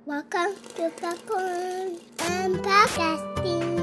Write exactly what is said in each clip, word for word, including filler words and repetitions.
Welcome to Popcorn and Podcasting.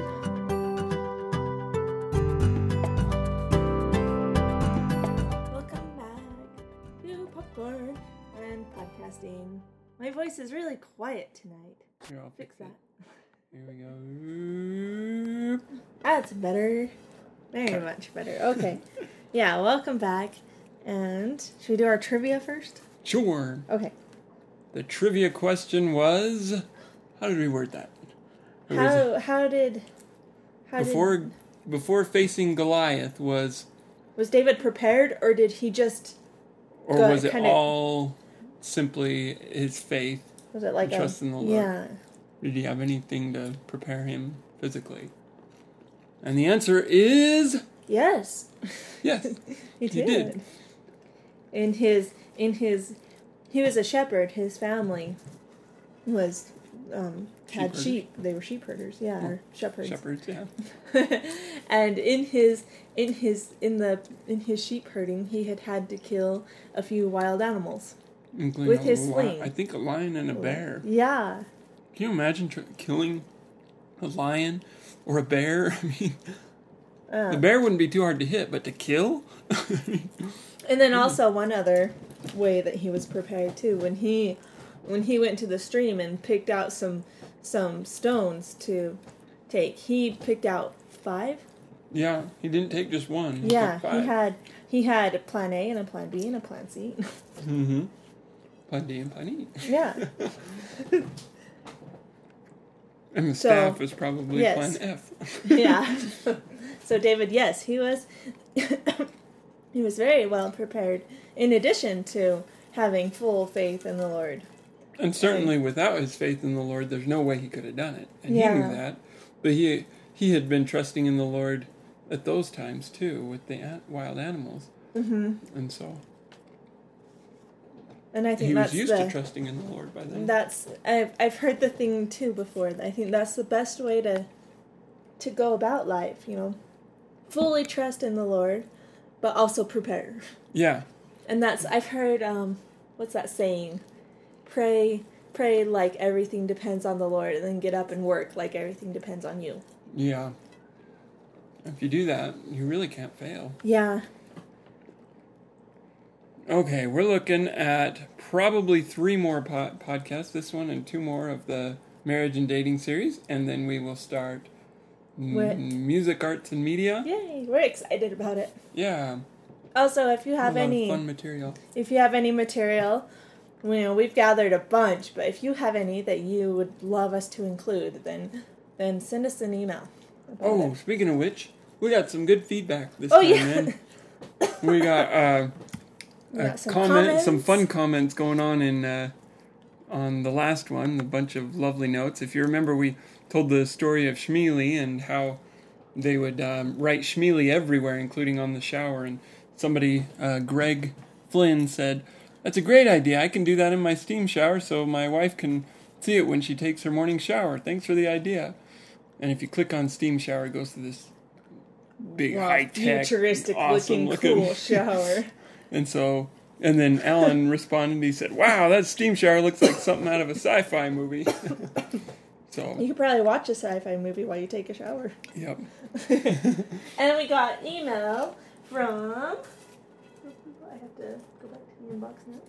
Welcome back to Popcorn and Podcasting. My voice is really quiet tonight. Here, I'll Fix that. Here we go. That's better. Very much better. Okay. Yeah, welcome back. And should we do our trivia first? Sure. Okay. The trivia question was, how did we word that? It was, How how did how before did, before facing Goliath was, was David prepared, or did he just or go- was it kinda- all simply his faith? was it like And a trust in the Lord. Yeah. Did he have anything to prepare him physically? And the answer is Yes. yes. He He did. did. In his in his he was a shepherd. His family was um had Sheep sheep. They were sheep herders, yeah, Oh, or shepherds. Shepherds, yeah. And in his in his in the in his sheep herding, he had had to kill a few wild animals. Including With a his li- sling. I think a lion and a bear. Yeah. Can you imagine tr- killing a lion or a bear? I mean, Uh, the bear wouldn't be too hard to hit, but to kill? And then also one other way that he was prepared too, when he when he went to the stream and picked out some some stones to take, he picked out five. Yeah, he didn't take just one. He Yeah, took five. he had he had a plan A and a plan B and a plan C. Mm-hmm. Plan D and plan E. Yeah. And the So, staff was probably yes. plan F. Yeah. So David, yes, he was he was very well prepared, in addition to having full faith in the Lord. And certainly without his faith in the Lord, there's no way he could have done it. And Yeah. he knew that. But he he had been trusting in the Lord at those times too, with the a- wild animals. Mm-hmm. And so And I think he that's was used the to trusting in the Lord by then. That's I've I've heard the thing too before. I think that's the best way to to go about life, you know. Fully trust in the Lord, but also prepare. Yeah. And that's I've heard um what's that saying? Pray pray like everything depends on the Lord, and then get up and work like everything depends on you. Yeah. If you do that, you really can't fail. Yeah. Okay, we're looking at probably three more po- podcasts, this one and two more of the marriage and dating series, and then we will start m- What? music, arts, and media. Yay, we're excited about it. Yeah. Also, if you have a lot any of fun material. if you have any material, you know, we've gathered a bunch, but if you have any that you would love us to include, then then send us an email. about Oh, it. speaking of which, we got some good feedback this Oh, time, yeah. man. We got uh, We a got some comment, comments. some fun comments going on in uh, on the last one. A bunch of lovely notes. If you remember, we told the story of Shmeely and how they would um, write Shmeely everywhere, including on the shower. And somebody, uh, Greg Flynn, said, "That's a great idea. I can do that in my steam shower, so my wife can see it when she takes her morning shower. Thanks for the idea." And if you click on steam shower, it goes to this big Wow, high tech, futuristic awesome looking, looking cool shower. And so, and then Alan responded. He said, "Wow, that steam shower looks like something out of a sci-fi movie." So, You could probably watch a sci-fi movie while you take a shower. yep. And we got email from. I have to go back to the inbox now.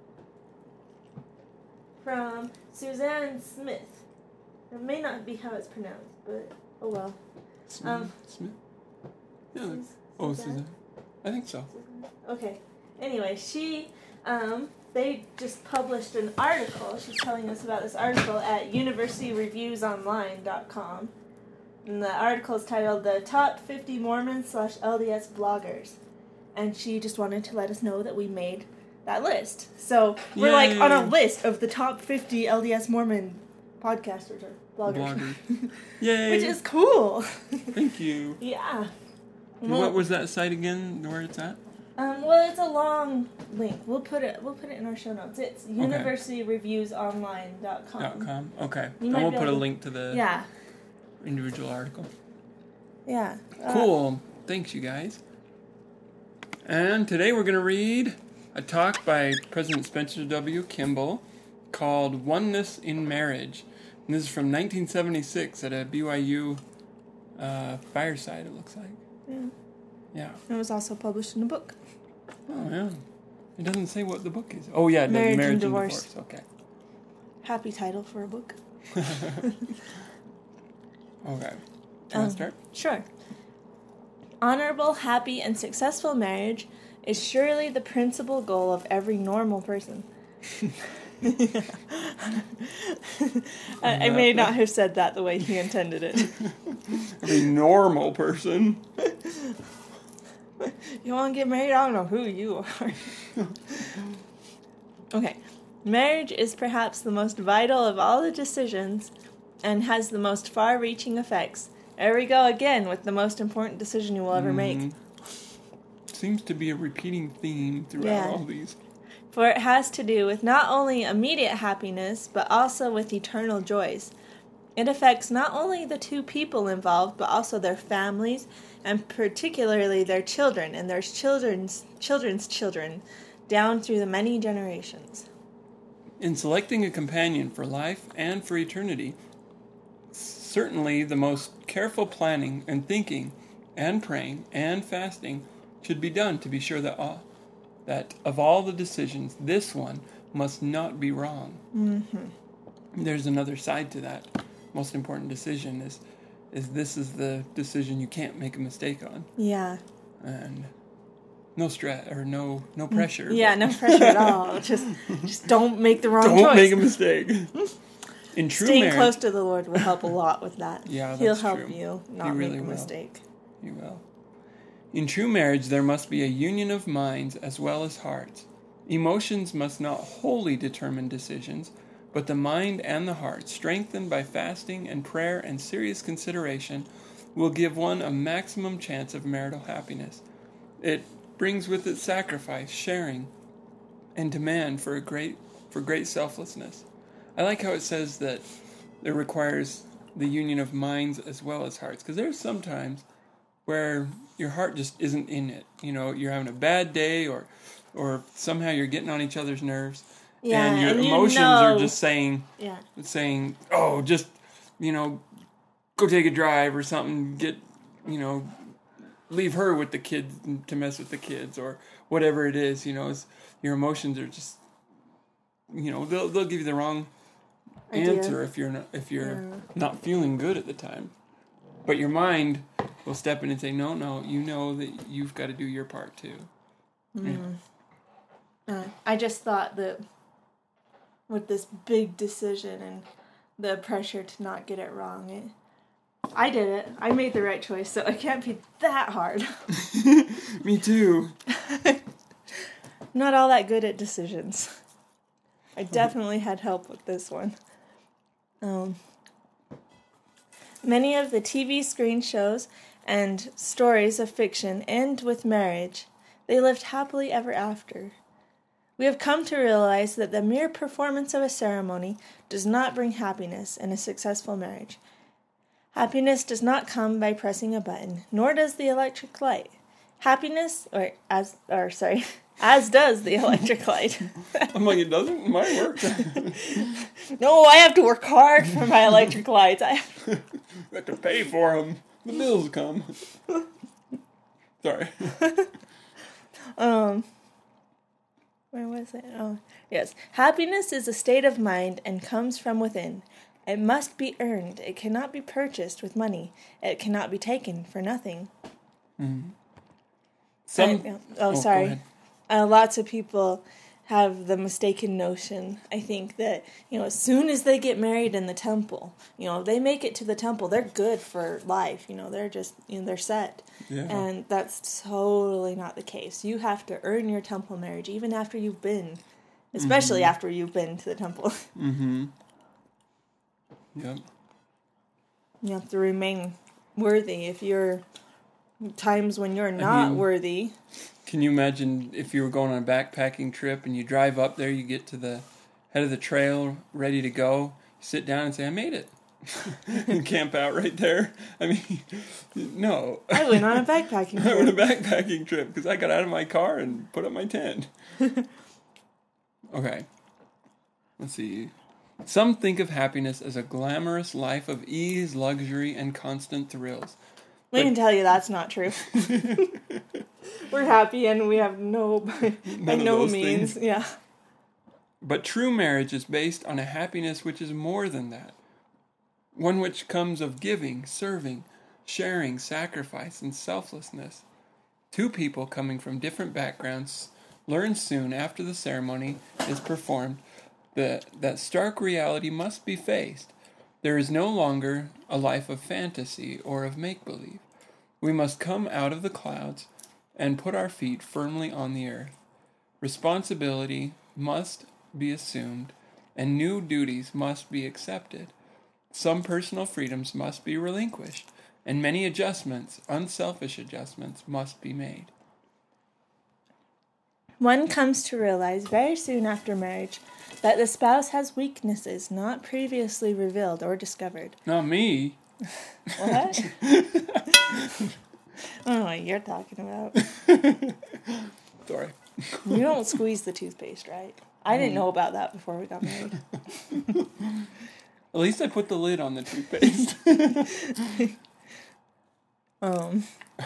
From Suzanne Smith. It may not be how it's pronounced, but oh well. Smith. Um, Smith. Yeah. Sus- Oh, Suzanne? Suzanne. I think so. Okay. Anyway, she, um, they just published an article. She's telling us about this article at university reviews online dot com. And the article is titled "The Top fifty Mormon slash L D S Bloggers." And she just wanted to let us know that we made that list. So we're like on a Yay. list of the top fifty L D S Mormon podcasters or bloggers. Bloggers. Yay! Which is cool. Thank you. Yeah. And Well- what was that site again? Where it's at? Um, well, it's a long link. We'll put it. We'll put it in our show notes. It's university reviews online dot com. Dot com. Okay. You And might we'll be put a able to- link to the Yeah, individual article. yeah. Uh, Cool. Thanks, you guys. And today we're going to read a talk by President Spencer W. Kimball called Oneness in Marriage. And this is from nineteen seventy-six at a B Y U uh, fireside, it looks like. Yeah. Yeah. It was also published in a book. Oh, yeah. It doesn't say what the book is. Oh, yeah, it does. Marriage and Marriage and Divorce. Divorce. Okay. Happy title for a book. Okay. Do you want Um, to start? Sure. Honorable, happy, and successful marriage is surely the principal goal of every normal person. I, I may not have said that the way he intended it. Every normal person. You want to get married? I don't know who you are. Okay. Marriage is perhaps the most vital of all the decisions and has the most far-reaching effects. There we go again with the most important decision you will ever make. Mhm. Seems to be a repeating theme throughout Yeah. all these. For it has to do with not only immediate happiness, but also with eternal joys. It affects not only the two people involved, but also their families, and particularly their children, and their children's children's children, down through the many generations. In selecting a companion for life and for eternity, certainly the most careful planning and thinking and praying and fasting should be done to be sure that all, that of all the decisions, this one must not be wrong. Mm-hmm. There's another side to that. Most important decision is is this is the decision you can't make a mistake on. Yeah. And no stress or no no pressure. Yeah, no pressure at all. Just just don't make the wrong Don't choice. make a mistake. In true Staying marriage, close to the Lord will help a lot with that. Yeah, He'll that's help true. you not He make really a will. mistake. You will. In true marriage, there must be a union of minds as well as hearts. Emotions must not wholly determine decisions, but the mind and the heart, strengthened by fasting and prayer and serious consideration, will give one a maximum chance of marital happiness. It brings with it sacrifice, sharing, and demand for a great for great selflessness. I like how it says that it requires the union of minds as well as hearts, because there's sometimes where your heart just isn't in it. You know, you're having a bad day, or or somehow you're getting on each other's nerves, Yeah, and your and you emotions know- are just saying, Yeah. saying, oh, just, you know, go take a drive or something, get, you know, leave her with the kids to mess with the kids, or whatever it is, you know, it's, your emotions are just, you know, they'll they'll give you the wrong Idea. answer if you're not if you're Yeah. not feeling good at the time. But your mind will step in and say, no, no, you know that you've got to do your part too. Uh, I just thought that with this big decision and the pressure to not get it wrong, it, I did it. I made the right choice, so it can't be that hard. Me too. Not all that good at decisions. I definitely had help with this one. Um, many of the T V screen shows and stories of fiction end with marriage. They lived happily ever after. We have come to realize that the mere performance of a ceremony does not bring happiness in a successful marriage. Happiness does not come by pressing a button, nor does the electric light. Happiness, or as, or sorry, as does the electric light. I'm like, it doesn't? Mine works. No, I have to work hard for my electric lights. I have You have to pay for them. The bills come. Sorry. Um, where was it? Oh, yes. Happiness is a state of mind and comes from within. It must be earned. It cannot be purchased with money. It cannot be taken for nothing. Some. I- oh, Oh, go sorry. ahead. Uh, lots of people have the mistaken notion, I think, that, you know, as soon as they get married in the temple, you know, they make it to the temple, they're good for life, you know, they're just, you know, they're set. Yeah. And that's totally not the case. You have to earn your temple marriage even after you've been, especially Mm-hmm. after you've been to the temple. Mm-hmm. Yep. You have to remain worthy. If you're times when you're not mean- worthy, Can you imagine if you were going on a backpacking trip and you drive up there, you get to the head of the trail, ready to go, you sit down and say, I made it. And camp out right there. I mean, no. I went on a backpacking I went on a trip. backpacking trip because I got out of my car and put up my tent. Okay. let's see. Some think of happiness as a glamorous life of ease, luxury, and constant thrills. We But- can tell you that's not true. We're happy and we have no, by None of no those means, things. yeah. But true marriage is based on a happiness which is more than that. One which comes of giving, serving, sharing, sacrifice, and selflessness. Two people coming from different backgrounds learn soon after the ceremony is performed that, that stark reality must be faced. There is no longer a life of fantasy or of make-believe. We must come out of the clouds and put our feet firmly on the earth. Responsibility must be assumed, and new duties must be accepted. Some personal freedoms must be relinquished, and many adjustments, unselfish adjustments, must be made. One comes to realize very soon after marriage that the spouse has weaknesses not previously revealed or discovered. Not me. What? I don't know what you're talking about. Sorry. You don't squeeze the toothpaste, right? I didn't know about that before we got married. At least I put the lid on the toothpaste. Um,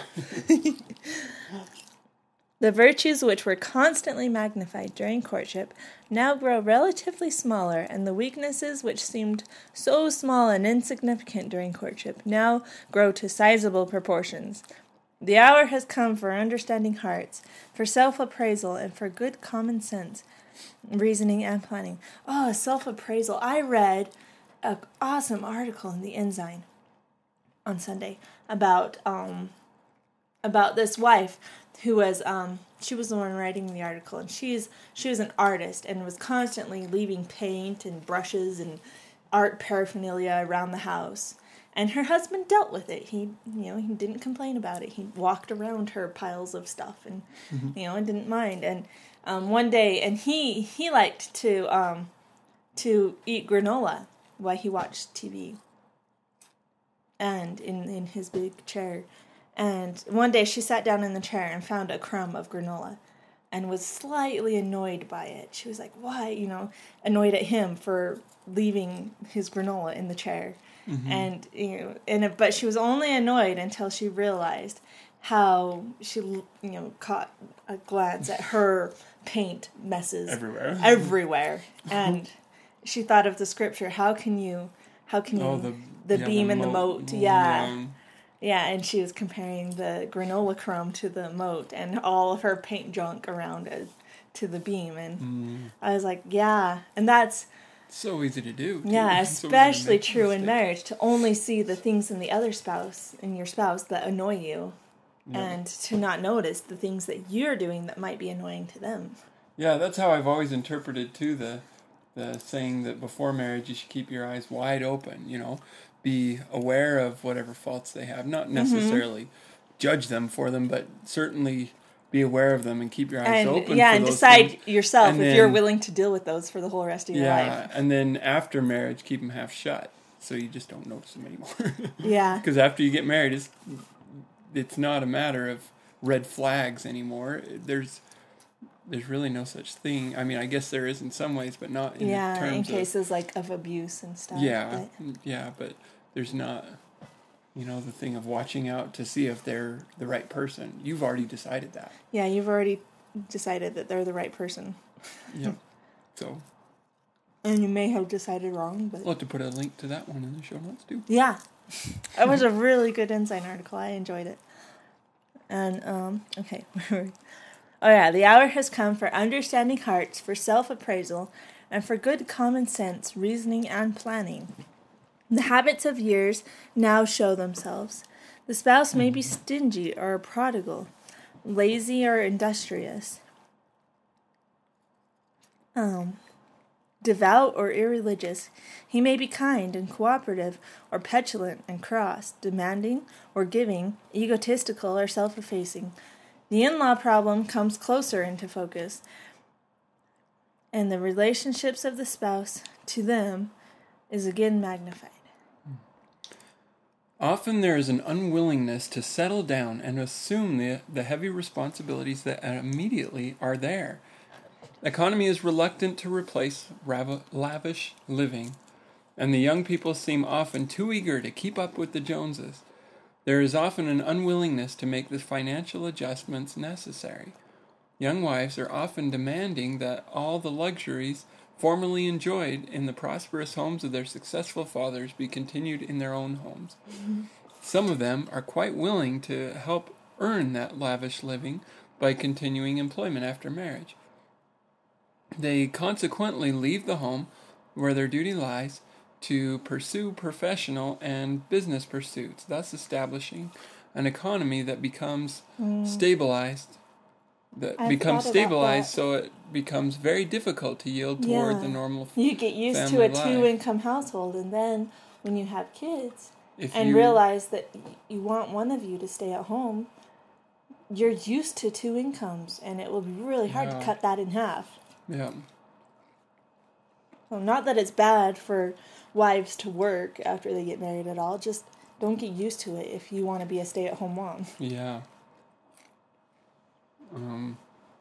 the virtues which were constantly magnified during courtship now grow relatively smaller, and the weaknesses which seemed so small and insignificant during courtship now grow to sizable proportions. The hour has come for understanding hearts, for self-appraisal, and for good common sense, reasoning and planning. Oh, self-appraisal. I read an awesome article in the Ensign on Sunday about um about this wife who was um she was the one writing the article, and she's she was an artist and was constantly leaving paint and brushes and art paraphernalia around the house. And her husband dealt with it. He, you know, he didn't complain about it. He walked around her piles of stuff and, mm-hmm. you know, and didn't mind. And um, one day, and he he liked to um to eat granola while he watched T V. And in, in his big chair. And one day she sat down in the chair and found a crumb of granola and was slightly annoyed by it. She was like, why? You know, annoyed at him for leaving his granola in the chair. Mm-hmm. And, you know, and but she was only annoyed until she realized how she, you know, caught a glance at her paint messes. Everywhere. Everywhere. And she thought of the scripture, how can you, how can you... Oh, the The yeah, beam the and the moat. moat, yeah. yeah. Yeah, and she was comparing the granola crumb to the moat and all of her paint junk around it to the beam. And mm. I was like, yeah. And that's... So easy to do. Too. Yeah, So especially true in marriage, to only see the things in the other spouse, in your spouse, that annoy you. Yeah. And to not notice the things that you're doing that might be annoying to them. Yeah, that's how I've always interpreted, too, the the saying that before marriage you should keep your eyes wide open, you know. Be aware of whatever faults they have. Not necessarily mm-hmm. judge them for them, but certainly be aware of them and keep your eyes and, open yeah, for and those decide things. yourself and if then, you're willing to deal with those for the whole rest of your yeah, life. Yeah, and then after marriage, keep them half shut, so you just don't notice them anymore. Yeah. Because after you get married, it's, it's not a matter of red flags anymore. There's... There's really no such thing. I mean, I guess there is in some ways, but not in yeah, terms in of... cases like of abuse and stuff. Yeah, but. yeah, but there's not, you know, the thing of watching out to see if they're the right person. You've already decided that. Yeah, you've already decided that they're the right person. Yeah, so... And you may have decided wrong, but... We'll have to put a link to that one in the show notes, too. Yeah. It was a really good Ensign article. I enjoyed it. And, um, okay, where were we? Oh yeah, the hour has come for understanding hearts, for self-appraisal, and for good common sense, reasoning, and planning. The habits of years now show themselves. The spouse may be stingy or a prodigal, lazy or industrious, um, devout or irreligious. He may be kind and cooperative, or petulant and cross, demanding or giving, egotistical or self-effacing. The in-law problem comes closer into focus, and the relationships of the spouse to them is again magnified. Often there is an unwillingness to settle down and assume the, the heavy responsibilities that immediately are there. Economy is reluctant to replace rav- lavish living, and the young people seem often too eager to keep up with the Joneses. There is often an unwillingness to make the financial adjustments necessary. Young wives are often demanding that all the luxuries formerly enjoyed in the prosperous homes of their successful fathers be continued in their own homes. Mm-hmm. Some of them are quite willing to help earn that lavish living by continuing employment after marriage. They consequently leave the home where their duty lies to pursue professional and business pursuits, thus establishing an economy that becomes mm. stabilized that I've becomes stabilized, that. So it becomes very difficult to yield toward yeah. the normal You get used to a life. two-income household, and then when you have kids if and you, realize that you want one of you to stay at home, you're used to two incomes, and it will be really hard yeah. to cut that in half. Yeah. So not that it's bad for wives to work after they get married at all, just don't get used to it if you want to be a stay-at-home mom. Yeah. Um,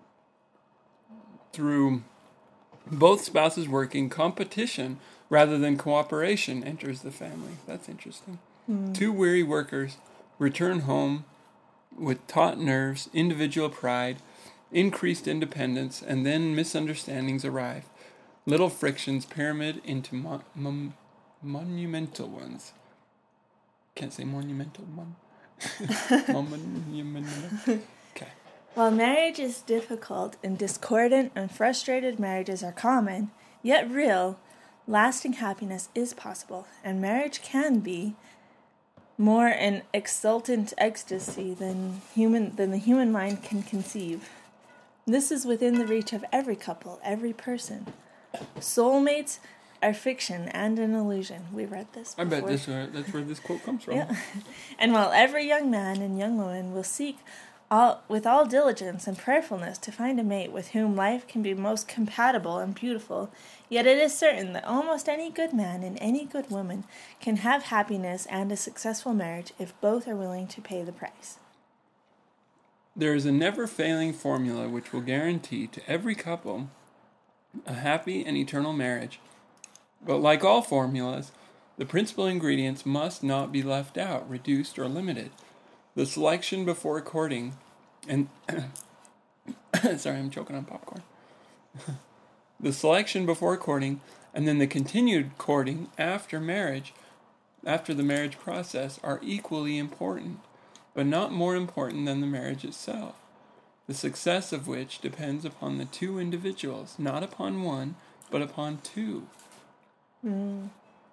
through both spouses working, competition rather than cooperation enters the family. That's interesting. Mm. Two weary workers return home with taut nerves, individual pride, increased independence, and then misunderstandings arrive. Little frictions pyramid into mo- mon- monumental ones. Can't say monumental, mom. Monumental. Okay. While marriage is difficult and discordant and frustrated marriages are common, yet real, lasting happiness is possible, and marriage can be more an exultant ecstasy than human than the human mind can conceive. This is within the reach of every couple, every person. Soulmates are fiction and an illusion. We read this before. I bet this, uh, that's where this quote comes from. Yeah. And while every young man and young woman will seek all, with all diligence and prayerfulness to find a mate with whom life can be most compatible and beautiful, yet it is certain that almost any good man and any good woman can have happiness and a successful marriage if both are willing to pay the price. There is a never-failing formula which will guarantee to every couple a happy and eternal marriage. But like all formulas, the principal ingredients must not be left out, reduced, or limited. The selection before courting, and sorry, I'm choking on popcorn. The selection before courting, and then the continued courting after marriage, after the marriage process, are equally important, but not more important than the marriage itself, the success of which depends upon the two individuals, not upon one, but upon two. Mm.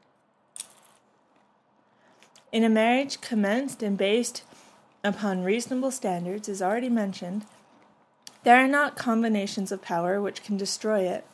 In a marriage commenced and based upon reasonable standards, as already mentioned, there are not combinations of power which can destroy it,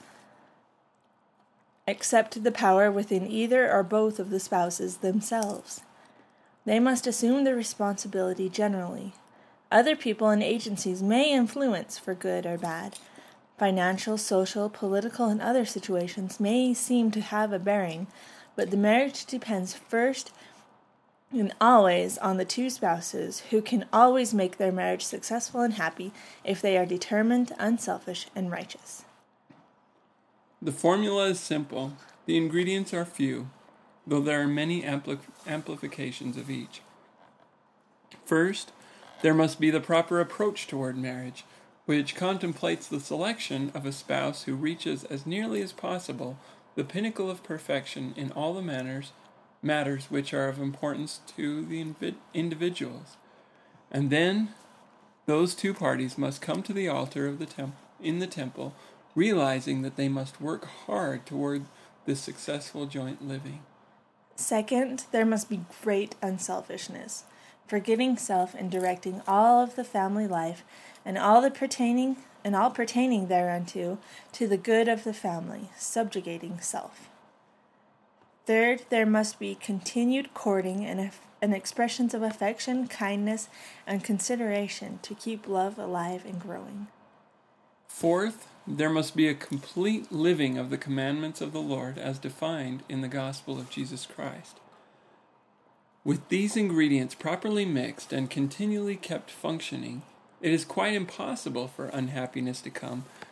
except the power within either or both of the spouses themselves. They must assume the responsibility generally. Other people and agencies may influence for good or bad. Financial, social, political, and other situations may seem to have a bearing, but the marriage depends first and always on the two spouses, who can always make their marriage successful and happy if they are determined, unselfish, and righteous. The formula is simple. The ingredients are few, though there are many ampli- amplifications of each. First, there must be the proper approach toward marriage, which contemplates the selection of a spouse who reaches as nearly as possible the pinnacle of perfection in all the manners, matters which are of importance to the invi- individuals. And then those two parties must come to the altar of the temp- in the temple, realizing that they must work hard toward this successful joint living. Second, there must be great unselfishness, forgetting self and directing all of the family life and all the pertaining and all pertaining thereunto to the good of the family, subjugating self. Third, there must be continued courting and, and expressions of affection, kindness, and consideration to keep love alive and growing. Fourth, there must be a complete living of the commandments of the Lord as defined in the gospel of Jesus Christ. With these ingredients properly mixed and continually kept functioning, it is quite impossible for unhappiness to come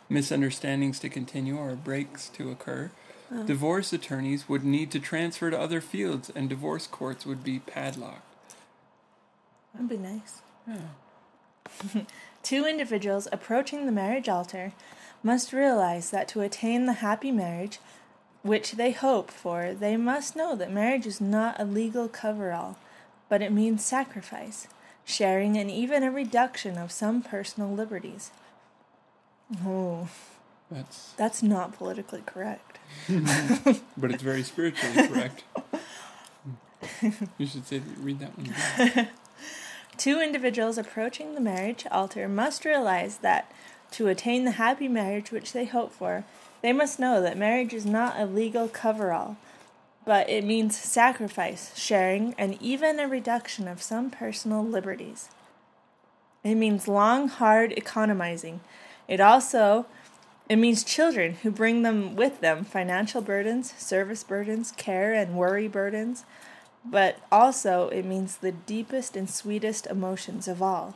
misunderstandings to continue, or breaks to occur, Oh. divorce attorneys would need to transfer to other fields, and divorce courts would be padlocked. That'd be nice. Yeah. Two individuals approaching the marriage altar must realize that to attain the happy marriage which they hope for, they must know that marriage is not a legal coverall, but it means sacrifice, sharing, and even a reduction of some personal liberties. Oh, That's, that's not politically correct. but it's very spiritually correct. You should say, read that one again. Two individuals approaching the marriage altar must realize that to attain the happy marriage which they hope for, they must know that marriage is not a legal coverall, but it means sacrifice, sharing, and even a reduction of some personal liberties. It means long, hard economizing. It also, it means children who bring them with them financial burdens, service burdens, care and worry burdens, but also it means the deepest and sweetest emotions of all.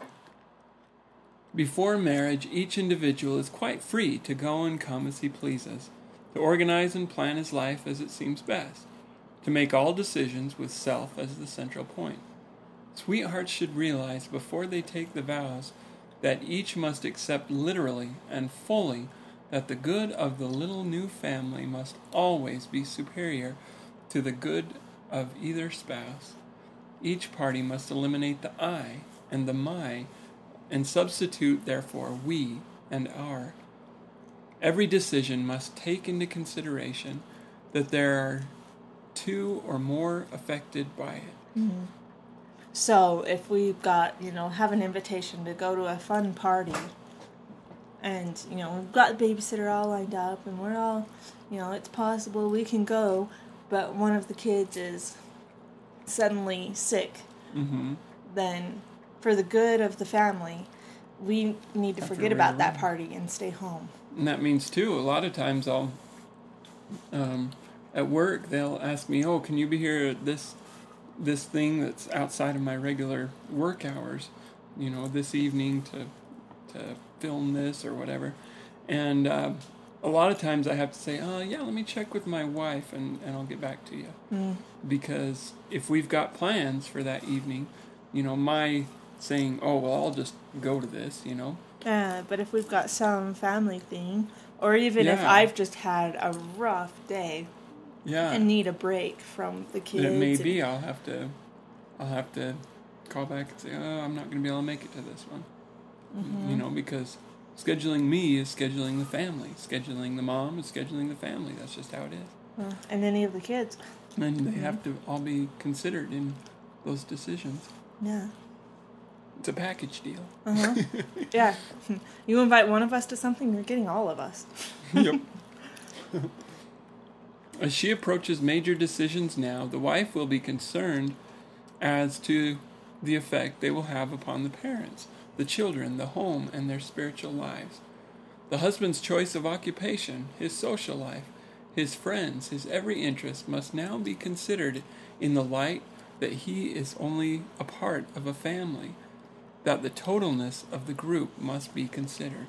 Before marriage, each individual is quite free to go and come as he pleases, to organize and plan his life as it seems best, to make all decisions with self as the central point. Sweethearts should realize before they take the vows that each must accept literally and fully that the good of the little new family must always be superior to the good of either spouse. Each party must eliminate the I and the my, and substitute, therefore, we and our. Every decision must take into consideration that there are two or more affected by it. Mm-hmm. So if we've got, you know, have an invitation to go to a fun party, and, you know, we've got the babysitter all lined up, and we're all, you know, it's possible we can go, but one of the kids is suddenly sick, Mm-hmm. then for the good of the family, we need to Have to forget about that rearrange. party and stay home. And that means, too, a lot of times I'll, um, at work, they'll ask me, oh, can you be here at this, this thing that's outside of my regular work hours, you know, this evening to, to film this or whatever. And uh, a lot of times I have to say, oh, yeah, let me check with my wife and, and I'll get back to you. Mm. Because if we've got plans for that evening, you know, my saying, oh, well, I'll just go to this, you know. Uh, but if we've got some family thing, or even if Yeah. I've just had a rough day Yeah. and need a break from the kids. And it may and- be I'll have to, I'll have to call back and say, oh, I'm not going to be able to make it to this one. Mhm. You know, because scheduling me is scheduling the family. Scheduling the mom is scheduling the family. That's just how it is. Uh, and any of the kids. And they Mhm. have to all be considered in those decisions. Yeah. It's a package deal. Uh-huh. Yeah. You invite one of us to something, you're getting all of us. Yep. As she approaches major decisions now, the wife will be concerned as to the effect they will have upon the parents, the children, the home, and their spiritual lives. The husband's choice of occupation, his social life, his friends, his every interest must now be considered in the light that he is only a part of a family, that the totalness of the group must be considered.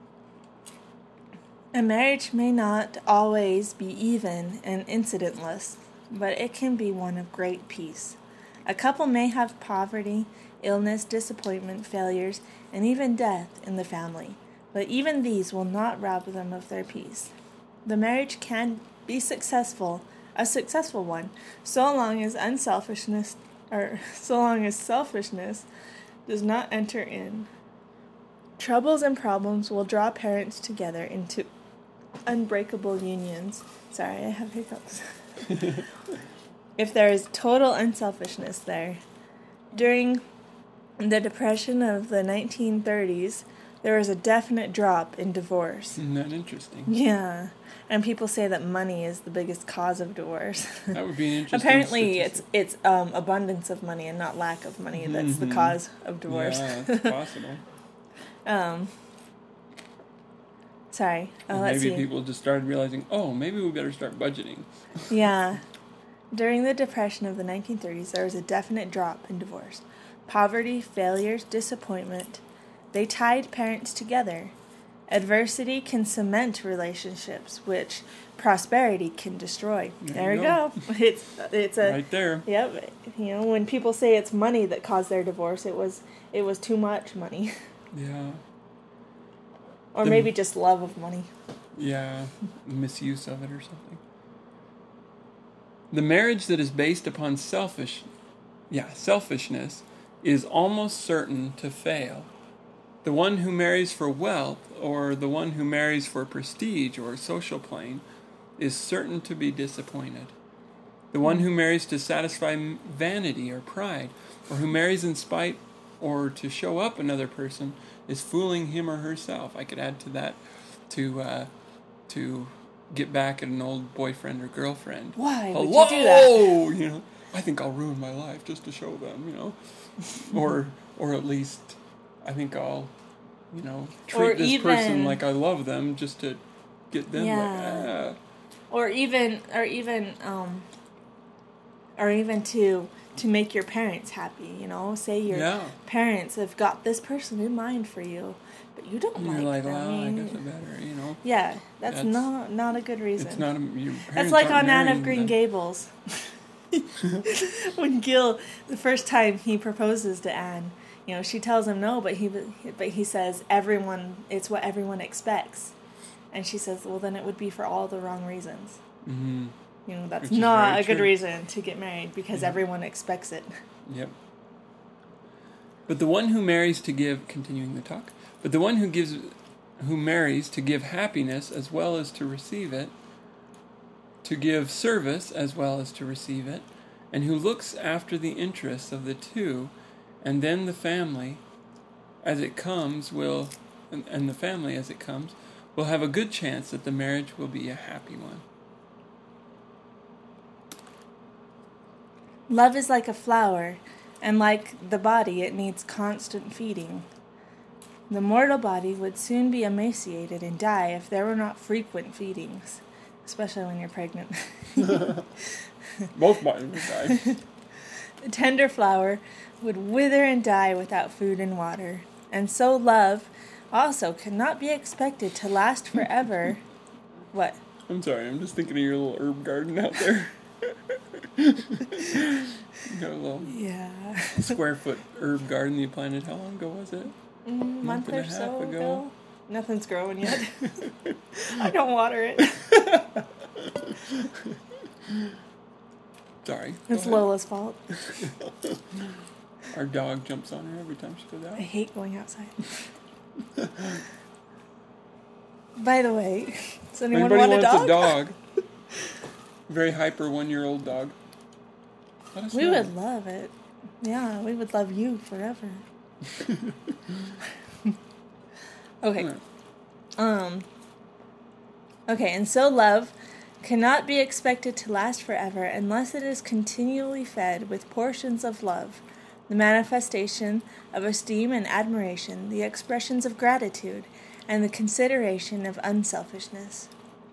A marriage may not always be even and incidentless, but it can be one of great peace. A couple may have poverty, illness, disappointment, failures, and even death in the family, but even these will not rob them of their peace. The marriage can be successful, a successful one, so long as unselfishness, or so long as selfishness does not enter in. Troubles and problems will draw parents together into unbreakable unions. Sorry, I have hiccups. If there is total unselfishness there. During the Depression of the nineteen thirties, there was a definite drop in divorce. Isn't that interesting? Yeah, and people say that money is the biggest cause of divorce. That would be an interesting Apparently, it's statistic. it's um, abundance of money and not lack of money that's the Mhm. cause of divorce. Yeah, it's possible. um, sorry, uh, And let's maybe see. people just started realizing, oh, maybe we better start budgeting. Yeah. During the Depression of the nineteen thirties, there was a definite drop in divorce. Poverty, failures, disappointment, they tied parents together. Adversity can cement relationships, which prosperity can destroy. There There, you we go. It's it's a Right there. Yep. You know, when people say it's money that caused their divorce, it was it was too much money, Yeah. or The- maybe just love of money. Yeah. Misuse of it or something. The marriage that is based upon selfish, yeah, selfishness is almost certain to fail. The one who marries for wealth, or the one who marries for prestige or social plane, is certain to be disappointed. The one who marries to satisfy vanity or pride, or who marries in spite or to show up another person, is fooling him or herself. I could add to that to uh, to get back at an old boyfriend or girlfriend. Why would Hello! you do that? You know, I think I'll ruin my life just to show them. You know, or or at least I think I'll, you know, treat Or this even- person like I love them just to get them Yeah. like ah. Or even, or even, um, or even to to make your parents happy. You know, say your Yeah. parents have got this person in mind for you, but you don't And like you're like, them. well, I guess I better, you know. Yeah, that's, That's- not not a good reason. It's not a, your parents That's like aren't on Anne marrying of Green them. Gables. When Gil, the first time he proposes to Anne, you know, she tells him no, but he but he says everyone, it's what everyone expects, and she says, well, then it would be for all the wrong reasons. Mm-hmm. You know, that's Which is not very a good true. reason to get married because Yeah. everyone expects it. Yep. But the one who marries to give, continuing the talk, but the one who gives, who marries to give happiness as well as to receive it, to give service as well as to receive it, and who looks after the interests of the two, and then the family, as it comes, will, and, and the family as it comes, will have a good chance that the marriage will be a happy one. Love is like a flower, and like the body, it needs constant feeding. The mortal body would soon be emaciated and die if there were not frequent feedings, especially when you're pregnant. Both bodies will die. The tender flower would wither and die without food and water, and so love also cannot be expected to last forever. What? I'm sorry, I'm just thinking of your little herb garden out there. You got a little Yeah. square foot herb garden you planted. How long ago was it? Mm, month and a or half so ago. ago. Nothing's growing yet. I don't water it. Sorry. go It's ahead. Lola's fault. Our dog jumps on her every time she goes out. I hate going outside. By the way, does anyone Anybody want a wants dog? a dog? Very hyper one-year-old dog. Let us We know. would love it. Yeah, we would love you forever. Okay. Alright. Um. Okay, and so love cannot be expected to last forever unless it is continually fed with portions of love, the manifestation of esteem and admiration, the expressions of gratitude, and the consideration of unselfishness.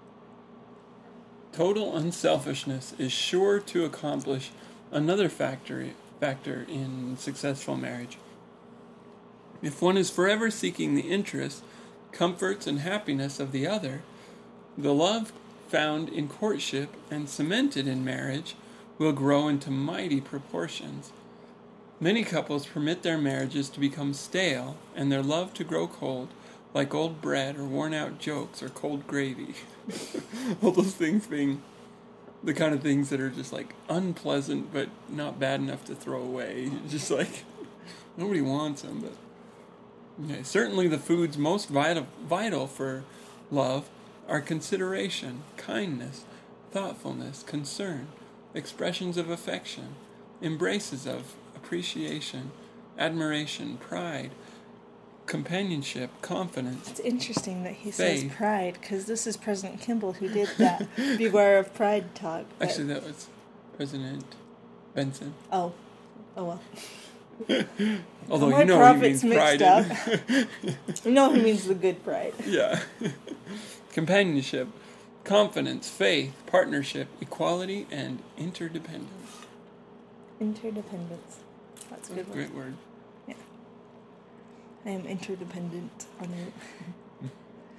Total unselfishness is sure to accomplish another factor, factor in successful marriage. If one is forever seeking the interests, comforts, and happiness of the other, the love found in courtship and cemented in marriage will grow into mighty proportions. Many couples permit their marriages to become stale and their love to grow cold, like old bread or worn-out jokes or cold gravy. All those things being the kind of things that are just like unpleasant but not bad enough to throw away. Just like nobody wants them, but okay. Certainly the foods most vital vital for love are consideration, kindness, thoughtfulness, concern, expressions of affection, embraces of appreciation, admiration, pride, companionship, confidence. It's interesting that he Faith. says pride, because this is President Kimball who did that beware of pride talk. but- Actually, that was President Benson. oh, oh well. Although My you know he prophets means mixed pride. up. No, he means the good pride. Yeah. Companionship, confidence, faith, partnership, equality, and interdependence. Interdependence. That's a good one. Great word. I am interdependent on you.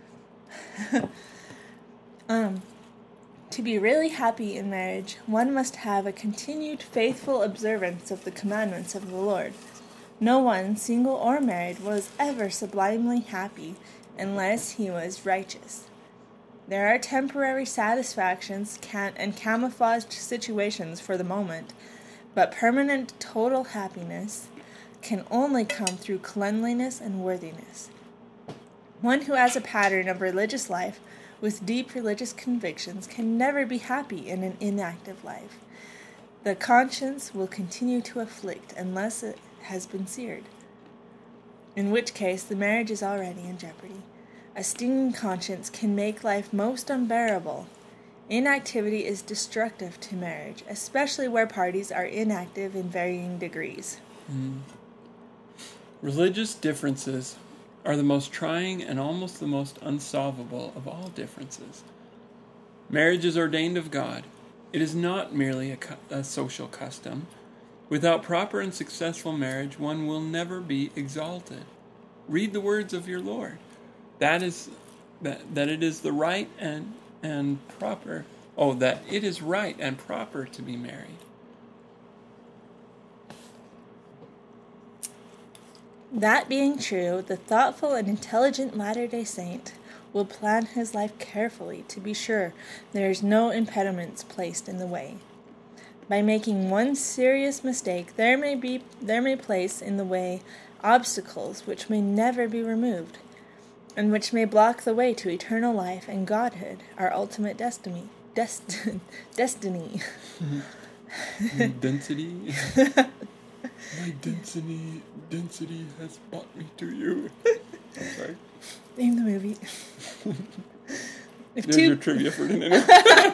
um, to be really happy in marriage, one must have a continued faithful observance of the commandments of the Lord. No one, single or married, was ever sublimely happy unless he was righteous. There are temporary satisfactions can- and camouflaged situations for the moment, but permanent total happiness can only come through cleanliness and worthiness. One who has a pattern of religious life with deep religious convictions can never be happy in an inactive life. The conscience will continue to afflict unless it has been seared, in which case the marriage is already in jeopardy. A stinging conscience can make life most unbearable. Inactivity is destructive to marriage, especially where parties are inactive in varying degrees. Mm. Religious differences are the most trying and almost the most unsolvable of all differences. Marriage is ordained of God. It is not merely a, cu- a social custom. Without proper and successful marriage, one will never be exalted. Read the words of your Lord. That is that, that it is the right and and proper. Oh, that it is right and proper to be married. That being true, the thoughtful and intelligent Latter-day Saint will plan his life carefully to be sure there is no impediments placed in the way. By making one serious mistake, there may be there may place in the way obstacles which may never be removed, and which may block the way to eternal life and godhood, our ultimate destiny. Dest- destiny. Density. My density, density has brought me to you. I'm sorry. Name the movie. If There's two... your trivia for tonight.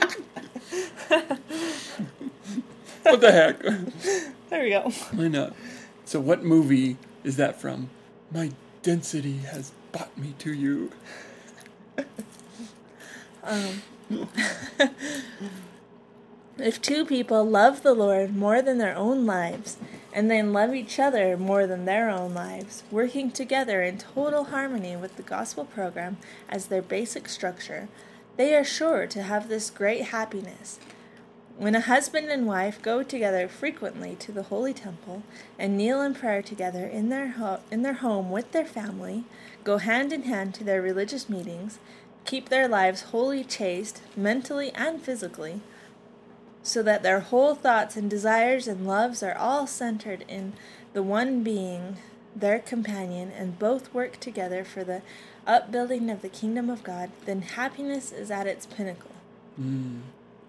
What the heck? There we go. Why not? So what movie is that from? My density has brought me to you. Um, if two people love the Lord more than their own lives, and then love each other more than their own lives, working together in total harmony with the gospel program as their basic structure, they are sure to have this great happiness. When a husband and wife go together frequently to the Holy Temple and kneel in prayer together in their ho- in their home with their family, go hand in hand to their religious meetings, keep their lives wholly chaste, mentally and physically, so that their whole thoughts and desires and loves are all centered in the one being, their companion, and both work together for the upbuilding of the kingdom of God, then happiness is at its pinnacle. Mm.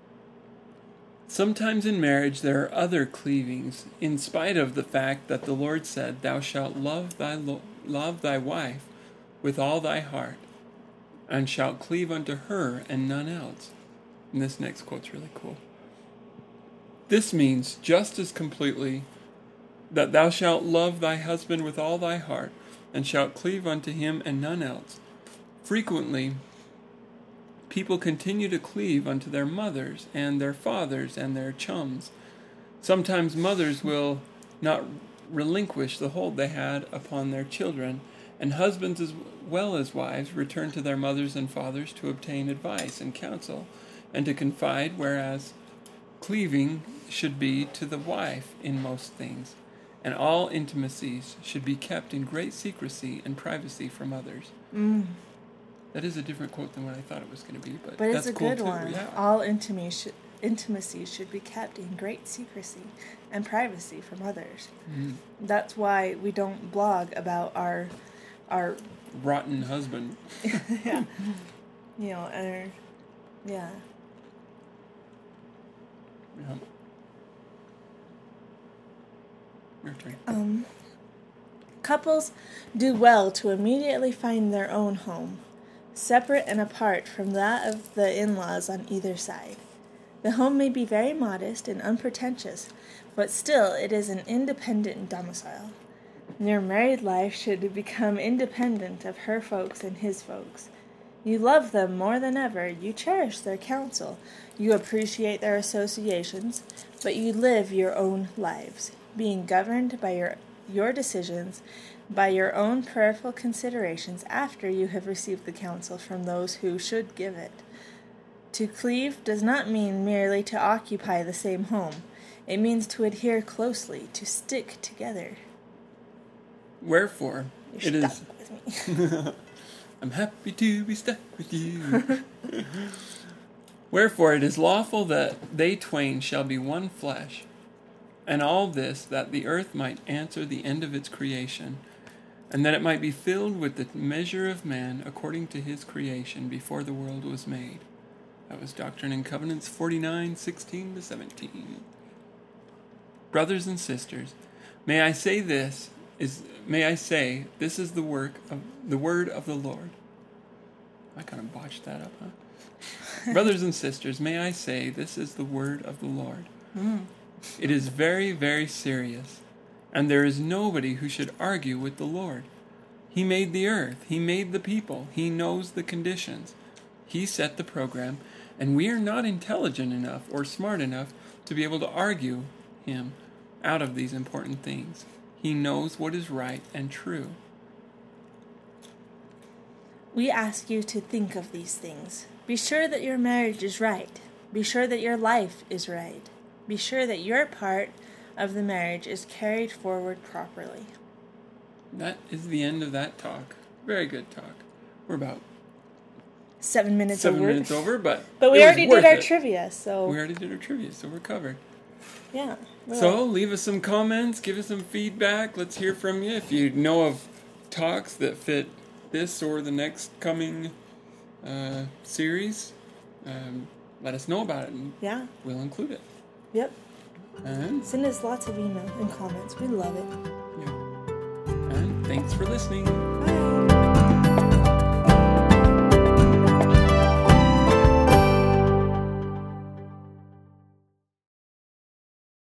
Sometimes in marriage there are other cleavings, in spite of the fact that the Lord said, "Thou shalt love thy lo- love thy wife with all thy heart, and shalt cleave unto her and none else." And this next quote's really cool. This means just as completely that thou shalt love thy husband with all thy heart, and shalt cleave unto him and none else. Frequently, people continue to cleave unto their mothers and their fathers and their chums. Sometimes mothers will not relinquish the hold they had upon their children, and husbands as well as wives return to their mothers and fathers to obtain advice and counsel and to confide, whereas cleaving should be to the wife in most things, and all intimacies should be kept in great secrecy and privacy from others. Mm. That is a different quote than what I thought it was going to be, but, But that's it's a cool good too. one. Yeah. All intimacy should, intimacy should be kept in great secrecy and privacy from others. Mm. That's why we don't blog about our our Rotten husband. yeah, you know, our, yeah. Yeah. Your turn. Um, couples do well to immediately find their own home, separate and apart from that of the in-laws on either side. The home may be very modest and unpretentious, but still it is an independent domicile. Your married life should become independent of her folks and his folks. You love them more than ever, you cherish their counsel, you appreciate their associations, but you live your own lives, being governed by your your decisions by your own prayerful considerations after you have received the counsel from those who should give it. To cleave does not mean merely to occupy the same home. It means to adhere closely, to stick together. Wherefore, You're it stuck is... with me. I'm happy to be stuck with you. Wherefore it is lawful that they twain shall be one flesh, and all this that the earth might answer the end of its creation, and that it might be filled with the measure of man according to his creation before the world was made. That was Doctrine and Covenants forty-nine, sixteen to seventeen. Brothers and sisters, may I say this is may I say this is the work of the word of the Lord. I kind of botched that up, huh? Brothers and sisters, may I say this is the word of the Lord. Mm. It is very, very serious, and there is nobody who should argue with the Lord. He made the earth, he made the people, he knows the conditions. He set the program, and we are not intelligent enough or smart enough to be able to argue him out of these important things. He knows what is right and true. We ask you to think of these things. Be sure that your marriage is right. Be sure that your life is right. Be sure that your part of the marriage is carried forward properly. That is the end of that talk. Very good talk. We're about Seven minutes seven over. minutes over, but But we it was already worth did our it. trivia, so We already did our trivia, so we're covered. yeah. we're So like- leave us some comments, give us some feedback. Let's hear from you. If you know of talks that fit this or the next coming uh, series, um, let us know about it, and yeah. we'll include it. Yep. And, Send us lots of email and comments. We love it. yeah. And thanks for listening.